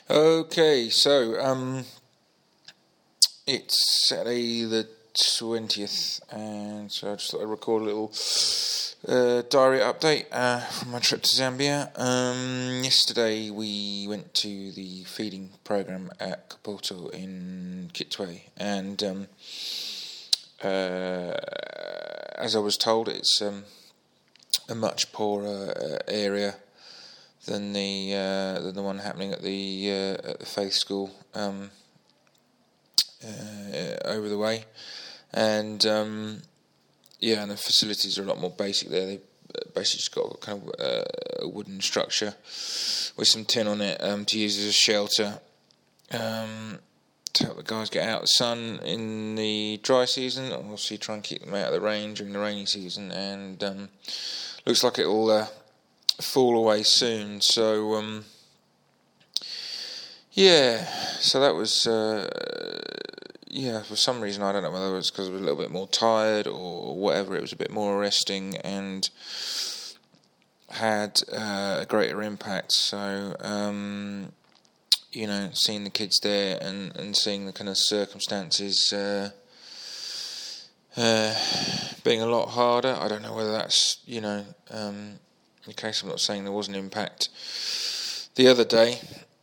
Okay, so it's Saturday the 20th, and so I just thought I'd record a little diary update from my trip to Zambia. Yesterday we went to the feeding program at Kapoto in Kitwe, and as I was told, it's a much poorer area than the one happening at the Faith School over the way, and and the facilities are a lot more basic there. They basically just got kind of a wooden structure with some tin on it to use as a shelter to help the guys get out of the sun in the dry season, and obviously try and keep them out of the rain during the rainy season. And looks like it'll fall away soon. So so that was for some reason, I don't know whether it was because I was a little bit more tired or whatever, it was a bit more arresting and had a greater impact. So seeing the kids there and seeing the kind of circumstances being a lot harder. I don't know whether that's the case. I'm not saying there was an impact the other day,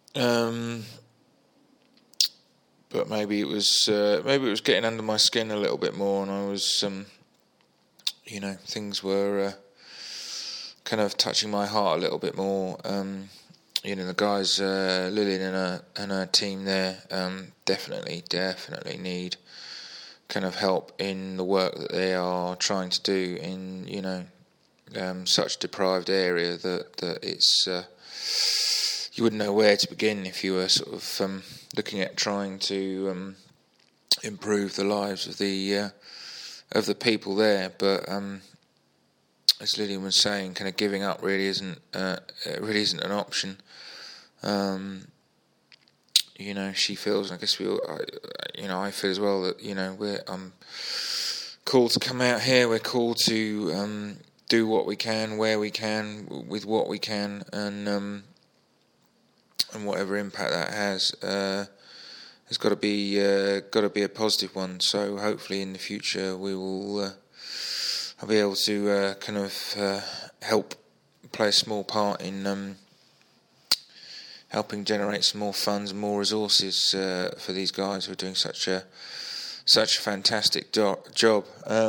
but maybe it was getting under my skin a little bit more, and I was things were kind of touching my heart a little bit more. The guys, Lillian and her team there, definitely need kind of help in the work that they are trying to do in such a deprived area that it's you wouldn't know where to begin if you were sort of looking at trying to improve the lives of the people there. But as Lillian was saying, kind of giving up really isn't an option. She feels, and I guess we all, I feel as well that we're called to come out here. We're called to do what we can, where we can, with what we can, and whatever impact that has got to be a positive one. So hopefully in the future we will I'll be able to kind of help play a small part in helping generate some more funds and more resources for these guys who are doing such a fantastic job.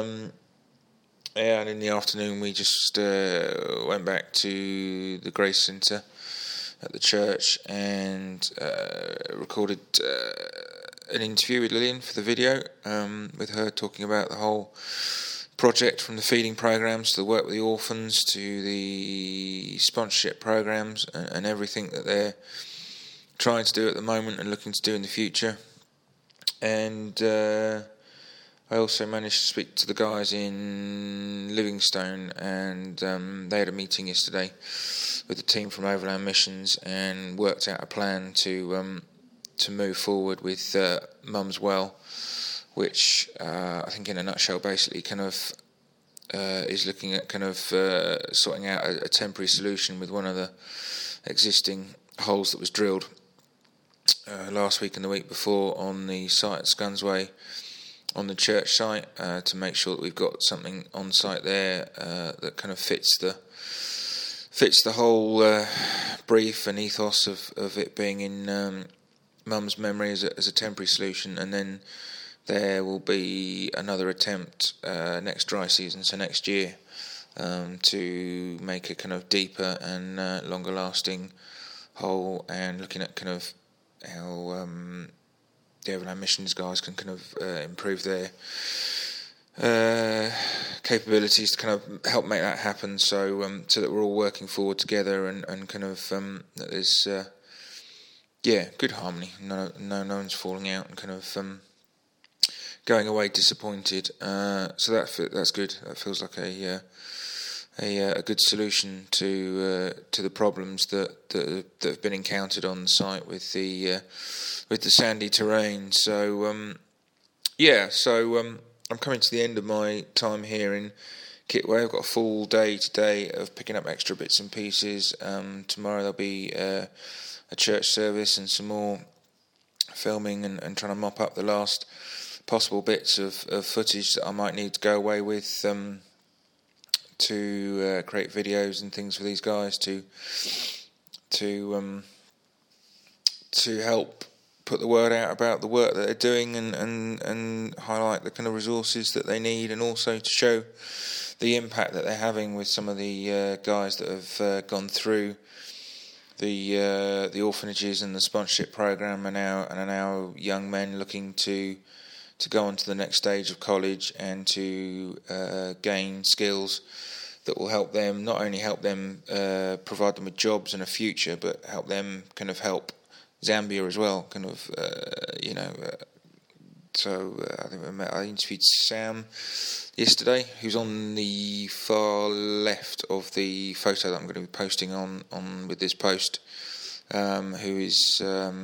And in the afternoon we just went back to the Grace Centre at the church and recorded an interview with Lillian for the video, with her talking about the whole project, from the feeding programs to the work with the orphans to the sponsorship programs and everything that they're trying to do at the moment and looking to do in the future. And I also managed to speak to the guys in Livingstone, and they had a meeting yesterday with the team from Overland Missions and worked out a plan to move forward with Mum's Well, which I think in a nutshell basically kind of is looking at kind of sorting out a temporary solution with one of the existing holes that was drilled last week and the week before on the site at Scunsway, on the church site, to make sure that we've got something on site there that kind of fits the whole brief and ethos of it being in Mum's memory as a temporary solution. And then there will be another attempt next dry season, so next year, to make a kind of deeper and longer lasting hole, and looking at kind of how the Overland Missions guys can kind of improve their capabilities to kind of help make that happen, so that we're all working forward together and kind of that there's good harmony. No one's falling out and kind of going away disappointed. So that's good. That feels like a good solution to the problems that have been encountered on the site with the sandy terrain. So I'm coming to the end of my time here in Kitway. I've got a full day today of picking up extra bits and pieces. Tomorrow there'll be a church service and some more filming and trying to mop up the last possible bits of footage that I might need to go away with to create videos and things for these guys to help put the word out about the work that they're doing and highlight the kind of resources that they need, and also to show the impact that they're having with some of the guys that have gone through the orphanages and the sponsorship program and are now young men looking to go on to the next stage of college and to gain skills that will help them, not only help them provide them with jobs and a future, but help them kind of help Zambia as well, kind of, I interviewed Sam yesterday, who's on the far left of the photo that I'm going to be posting on with this post, who is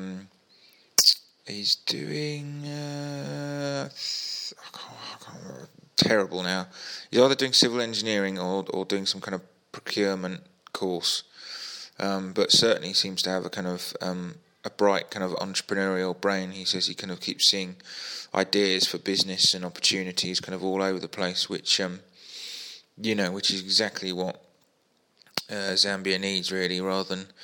he's doing I can't remember, terrible now. He's either doing civil engineering or doing some kind of procurement course, but certainly seems to have a kind of a bright kind of entrepreneurial brain. He says he kind of keeps seeing ideas for business and opportunities kind of all over the place, which which is exactly what Zambia needs, really, rather than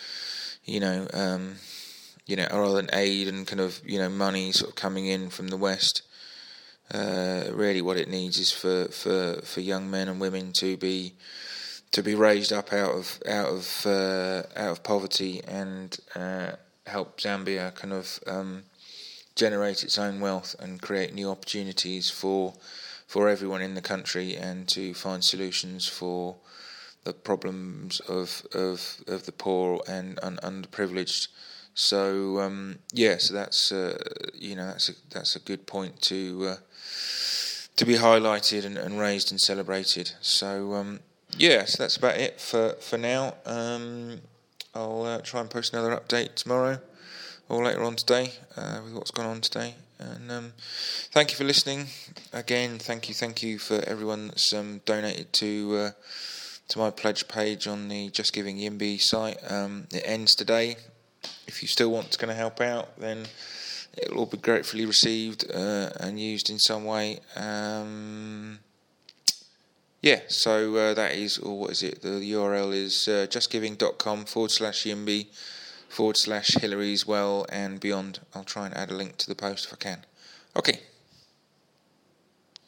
rather than aid and kind of money sort of coming in from the West. Really, what it needs is for young men and women to be raised up out of poverty and help Zambia kind of generate its own wealth and create new opportunities for everyone in the country, and to find solutions for the problems of the poor and underprivileged. So so that's a good point to be highlighted and raised and celebrated. So so that's about it for now. I'll try and post another update tomorrow or later on today with what's gone on today. And thank you for listening. Again, thank you for everyone that's donated to my pledge page on the Just Giving Yimby site. It ends today. If you still want to kind of help out, then it'll all be gratefully received and used in some way. So that is, or what is it? The URL is justgiving.com/Yimby/Hillary's Well and beyond. I'll try and add a link to the post if I can. Okay.